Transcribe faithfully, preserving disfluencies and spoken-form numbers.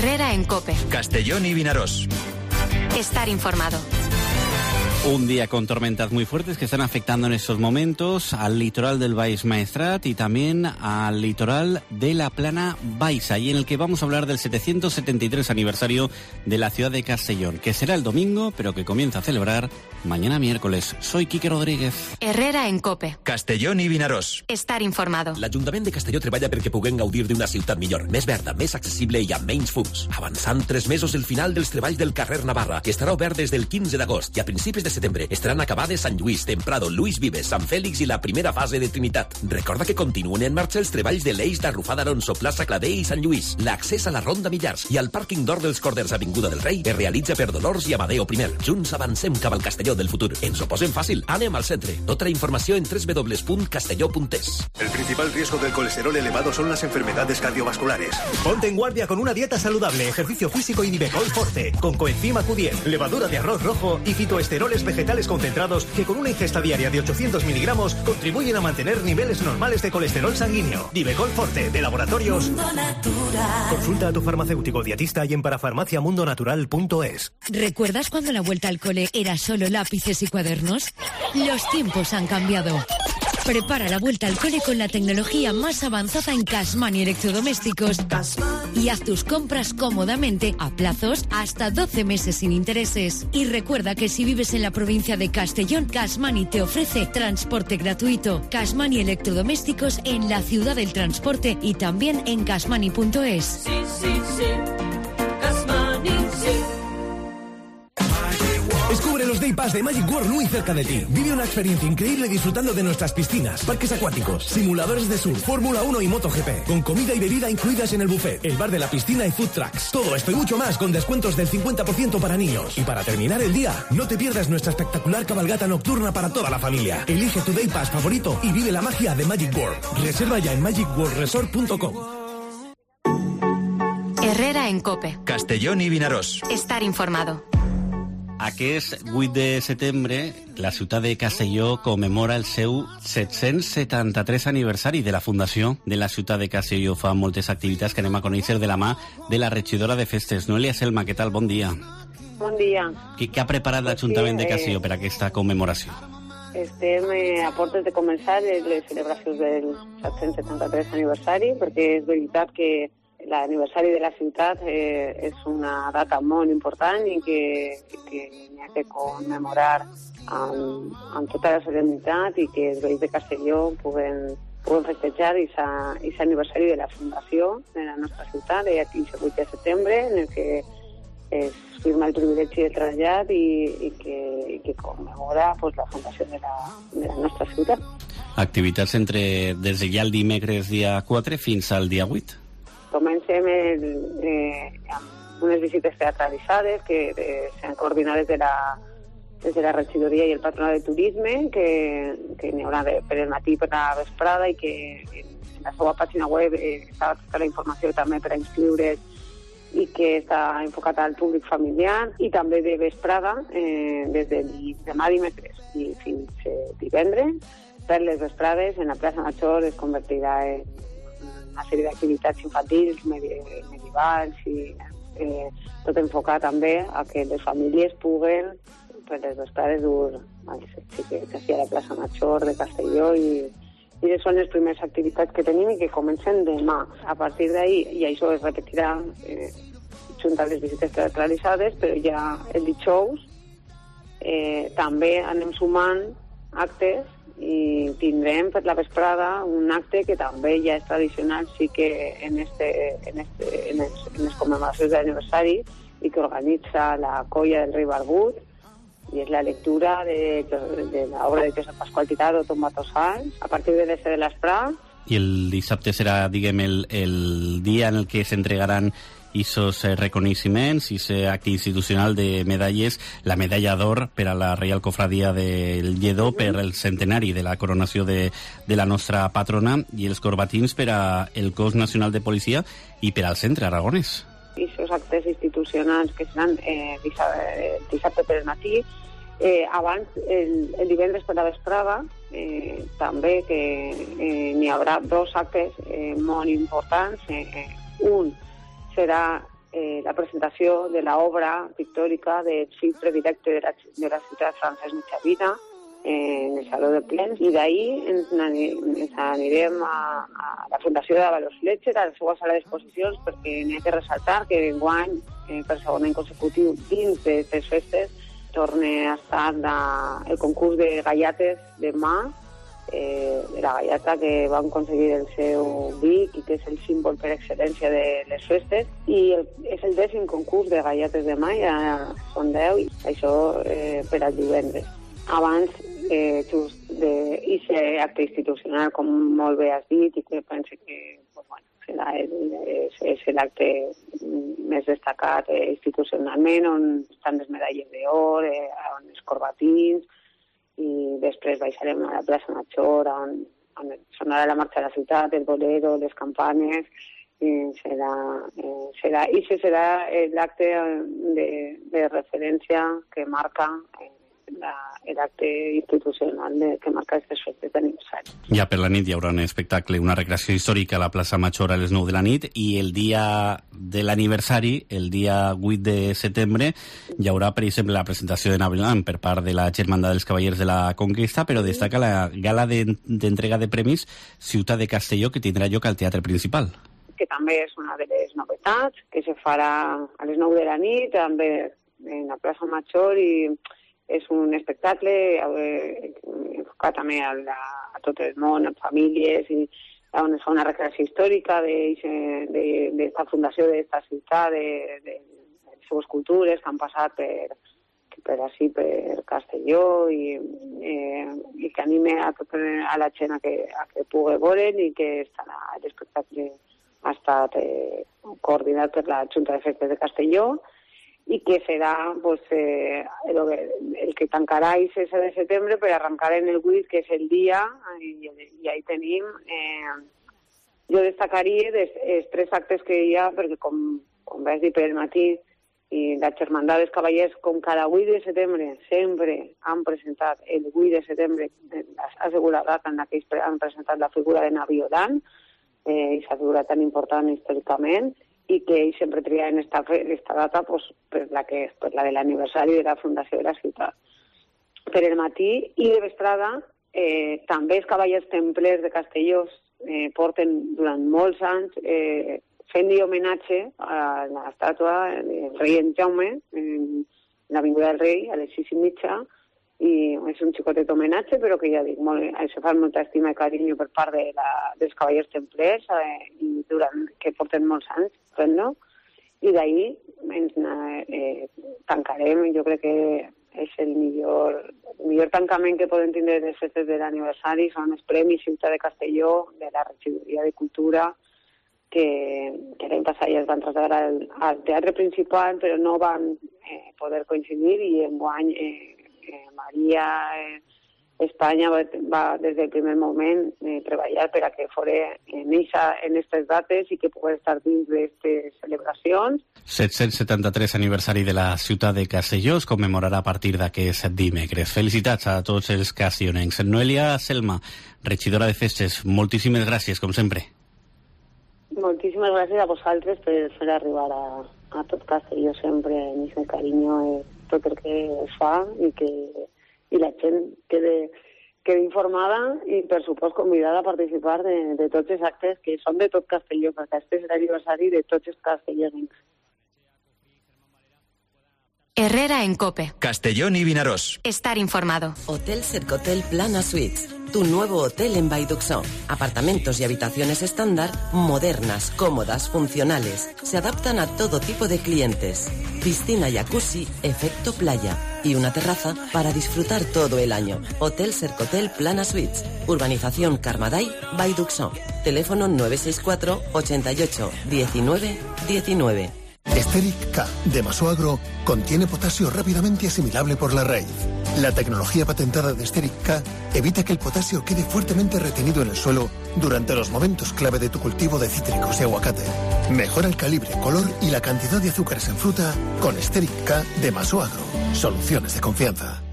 Herrera en COPE. Castellón y Vinaròs. Estar informado. Un día con tormentas muy fuertes que están afectando en estos momentos al litoral del Baix Maestrat y también al litoral de la Plana Baixa, y en el que vamos a hablar del setecientos setenta y tres aniversario de la ciudad de Castellón, que será el domingo, pero que comienza a celebrar mañana miércoles. Soy Quique Rodríguez. Herrera en COPE. Castellón i Vinaròs. Estar informado. L'Ajuntament de Castelló treballa perquè puguem gaudir d'una ciutat millor, més verda, més accessible i amb menys fums. Avançant tres mesos el final dels treballs del carrer Navarra, que estarà obert des del quinze d'agost, i a principis de setembre estaran acabades Sant Lluís, Temprado, Luis Vives, Sant Fèlix i la primera fase de Trinitat. Recorda que continuen en marxa els treballs de l'eix d'Arrufada Alonso, plaça Clavé i Sant Lluís. L'accés a la Ronda Millars i al pàrquing d'Or dels Corders, Avinguda del Rei, es realitza per Dolors i Amadeo I. Junts avancem cap al Castelló del futur. Ens ho posem fàcil. Anem al centre. Tota la informació en doble u doble u doble u punt castelló punt es. El principal riesgo del colesterol elevado son las enfermedades cardiovasculares. Ponte en guardia con una dieta saludable, ejercicio físico y Nivecol Forte, con coenzima Q diez, levadura de arroz rojo y fitoesteroles vegetales concentrados que con una ingesta diaria de ochocientos miligramos contribuyen a mantener niveles normales de colesterol sanguíneo. Nivecol Forte, de Laboratorios Mundo Natural. Consulta a tu farmacéutico dietista y en parafarmacia mundo natural punto es. ¿Recuerdas cuando la vuelta al cole era solo lápices y cuadernos? Los tiempos han cambiado. Prepara la vuelta al cole con la tecnología más avanzada en Cashman y electrodomésticos y haz tus compras cómodamente a plazos hasta doce meses sin intereses. Y recuerda que si vives en la provincia de Castellón, Cashman te ofrece transporte gratuito. Cashman y electrodomésticos en la ciudad del transporte y también en cashmani punto es. Sí, sí, sí. Cashmani, sí. Descubre los Day Pass de Magic World muy cerca de ti. Vive una experiencia increíble disfrutando de nuestras piscinas, parques acuáticos, simuladores de surf, Fórmula uno y MotoGP, con comida y bebida incluidas en el buffet, el bar de la piscina y food trucks. Todo esto y mucho más con descuentos del cincuenta por ciento para niños. Y para terminar el día, no te pierdas nuestra espectacular cabalgata nocturna para toda la familia. Elige tu Day Pass favorito y vive la magia de Magic World. Reserva ya en magic world resort punto com. Herrera en COPE. Castellón i Vinaròs. Estar informado. Aquest vuit de setembre, la ciutat de Castelló commemora el seu set-cents setanta-tres aniversari de la fundació de la ciutat de Castelló. Fa moltes activitats que anem a conèixer de la mà de la regidora de festes, Noelia Selma. Què tal? Bon dia. Bon dia. Què, què ha preparat l'Ajuntament sí, de Castelló eh, per aquesta commemoració? Estem eh, a portes de començar les celebracions del set-cents setanta-tres aniversari, perquè és veritat que l'aniversari de la ciutat eh, és una data molt important i que, que n'hi ha que commemorar amb, amb tota la solemnitat i que els veïns de Castelló puguen, puguen festejar aquest aniversari de la fundació de la nostra ciutat, el quinze vuit de setembre, en el que es firma el privilegi de trasllat i, i, que, i que commemora pues, la fundació de la, de la nostra ciutat. Activitats entre des de ja el dimecres dia quatre fins al dia vuit. Comencem el, eh, amb unes visites teatralitzades que eh, s'han coordinat des de, la, des de la regidoria i el patronat de turisme, que, que n'hi haurà de, per el matí per la vesprada i que en, en la seva pàgina web eh, està tota la informació també per a inscriure's i que està enfocat al públic familiar, i també de vesprada, eh, des de demà dimecres i fins eh, divendres, per les vesprades en la plaça Major es convertirà en una sèrie d'activitats infantils, medievals i eh, tot enfocat també a que les famílies puguen per les vesprades dur els xiquets hacia la plaça Major de Castelló i, i són les primeres activitats que tenim i que comencen demà. A partir d'ahí, i això es repetirà eh, junt amb les visites teatralitzades, però ja el dijous eh, també anem sumant actes i tindrem per la vesprada un acte que també ja és tradicional, sí que en, este, en, este, en, les, en les commemoracions d'aniversari, i que organitza la Colla del Rei Barbut, i és la lectura de, de l'obra de Josep Pasqual Tirado, Tomba Tossals, a partir de l'S de l'Esprà. I el dissabte serà, diguem, el, el dia en el que s'entregaran esos eh, reconeixements, ese acte institucional de medalles, la medalla d'or per a la Reial Cofradia del Lledó per el centenari de la coronació de, de la nostra patrona, i els corbatins per a el Cos Nacional de Policia i per al Centre Aragonès. I aquests actes institucionals que seran eh, dissabte, dissabte per el matí, eh, abans, el, el divendres per la vesprada, eh, també que eh, n'hi haurà dos actes eh, molt importants. Eh, un serà eh, la presentació de l'obra pictòrica del filtre directe de la, de la ciutat Francesc Mitjavila en el Saló de Plens, i d'ahir ens, ens anirem a, a la Fundació d'Avalos Fletcher, a la seva sala d'exposicions, perquè n'hi ha que ressaltar que enguany, eh, per segon any consecutiu, dins d'aquestes festes, torna a estar la, el concurs de gallates de mà, eh, de la gallata que van aconseguir el seu Vic i que és el símbol per excel·lència de les festes, i el, és el dècim concurs de gallates de mà, ja són deu, i això eh, per al divendres. Abans eh, just d'aquest acte institucional, com molt bé has dit, i que penso que pues, bueno, serà el, és, és l'acte més destacat eh, institucionalment, on estan les medalles d'or, eh, on els corbatins, i després baixarem a la plaça Major, on, on sonarà la marxa de la ciutat, el bolero, les campanes, i serà, eh, serà, i serà l'acte de, de referència que marca eh, l'acte institucional de, que marca aquestes festes d'aniversari. Ja per la nit hi haurà un espectacle, una recreació històrica a la plaça Major a les nou de la nit, i el dia de l'aniversari, el dia vuit de setembre, hi haurà, per exemple, la presentació de Navelant per part de la Germandad dels Cavallers de la Conquesta, però destaca la gala d'entrega de, de premis Ciutat de Castelló, que tindrà lloc al Teatre Principal. Que també és una de les novetats, que se farà a les nou de la nit, també en la plaça Major, i és un espectacle eh, enfocat també a, la, a tot el món, a famílies, i on es fa una recreació històrica d'esta fundació d'aquesta ciutat, de, de, de les seves cultures que han passat per, per així, per Castelló, i, eh, i que anime a, tot, a la gent a que, a que pugui veure, i que estarà l'espectacle ha estat eh, coordinat per la Junta de Festes de Castelló, i que serà pues, eh, el, el que tancarà el setze de setembre per arrencar en el vuit, que és el dia, i, i ahí tenim... Eh, jo destacaria des, els tres actes que hi ha, perquè com, com vas dir per el matí, i la Germandad dels Cavallers, com cada vuit de setembre, sempre han presentat el vuit de setembre, assegurada en la que han presentat la figura de Naviolant, eh, aquesta figura tan important històricament, i que ells sempre trien esta, esta data pues, per, la que, per la de l'aniversari de la fundació de la ciutat. Per el matí i de vesprada, eh, també els cavallers templers de Castelló eh, porten durant molts anys eh, fent-li homenatge a l'estàtua del rei en Jaume, en l'Avinguda del Rei, a les sis i mitja, i és un xicotet homenatge, però que ja dic, molt, això fa molta estima i carinyo per part de la, dels cavallers templers, eh, i durant, que porten molts anys fent-lo, i d'ahir ens eh, tancarem, jo crec que és el millor, el millor tancament que poden tindre les festes de l'aniversari, són els Premis Ciutat de Castelló, de la Regidoria de Cultura, que, que l'any passat ja es van traslladar al, al Teatre Principal, però no van eh, poder coincidir, i enguany eh, Eh, Maria eh, Espanya va, va des del primer moment eh, treballar per a que fos en aquestes dates i que pogués estar dins d'aquestes celebracions. set-cents setanta-tres aniversari de la ciutat de Castelló es commemorarà a partir d'aquest dimecres. Felicitats a tots els castellonencs. Noelia Selma, regidora de Festes, moltíssimes gràcies, com sempre. Moltíssimes gràcies a vosaltres per fer arribar a, a tot Castelló sempre amb aquest carinyo eh, tot el que es fa, i que i la gent quede, quede informada i, per supost, convidada a participar de, de tots els actes que són de tot Castelló, perquè este és l'aniversari de tots els castellonencs. Herrera en COPE. Castellón y Vinarós. Estar informado. Hotel Cercotel Plana Suites, tu nuevo hotel en Baiduxó. Apartamentos y habitaciones estándar, modernas, cómodas, funcionales. Se adaptan a todo tipo de clientes. Piscina, jacuzzi, efecto playa. Y una terraza para disfrutar todo el año. Hotel Cercotel Plana Suites. Urbanización Carmaday, Baiduxó. Teléfono nueve seis cuatro, ochenta y ocho, diecinueve, diecinueve. Esteric K de Masoagro contiene potasio rápidamente asimilable por la raíz. La tecnología patentada de Esteric K evita que el potasio quede fuertemente retenido en el suelo durante los momentos clave de tu cultivo de cítricos y aguacate. Mejora el calibre, color y la cantidad de azúcares en fruta con Esteric K de Masoagro. Soluciones de confianza.